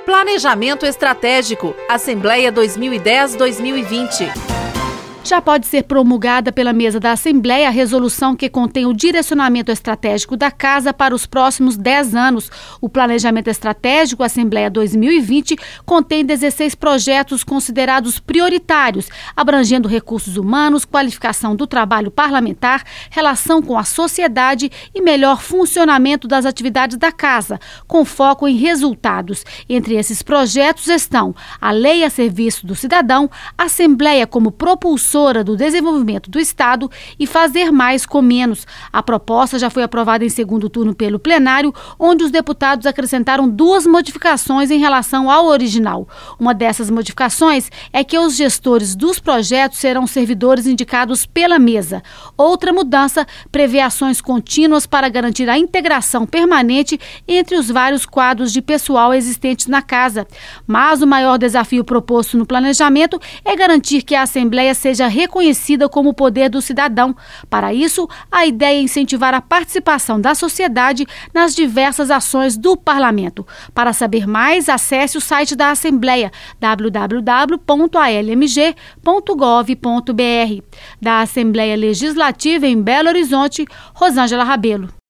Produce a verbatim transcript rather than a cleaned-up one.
Planejamento Estratégico, Assembleia dois mil e dez a dois mil e vinte. Já pode ser promulgada pela mesa da Assembleia a resolução que contém o direcionamento estratégico da Casa para os próximos dez anos. O Planejamento Estratégico Assembleia dois mil e vinte contém dezesseis projetos considerados prioritários, abrangendo recursos humanos, qualificação do trabalho parlamentar, relação com a sociedade e melhor funcionamento das atividades da Casa, com foco em resultados. Entre esses projetos estão a Lei a Serviço do Cidadão, a Assembleia como propulsora do desenvolvimento do Estado e fazer mais com menos. A proposta já foi aprovada em segundo turno pelo plenário, onde os deputados acrescentaram duas modificações em relação ao original. Uma dessas modificações é que os gestores dos projetos serão servidores indicados pela mesa. Outra mudança prevê ações contínuas para garantir a integração permanente entre os vários quadros de pessoal existentes na Casa. Mas o maior desafio proposto no planejamento é garantir que a Assembleia seja reconhecida como poder do cidadão. Para isso, a ideia é incentivar a participação da sociedade nas diversas ações do Parlamento. Para saber mais, acesse o site da Assembleia, w w w ponto a l m g ponto gov ponto b r. Da Assembleia Legislativa em Belo Horizonte, Rosângela Rabelo.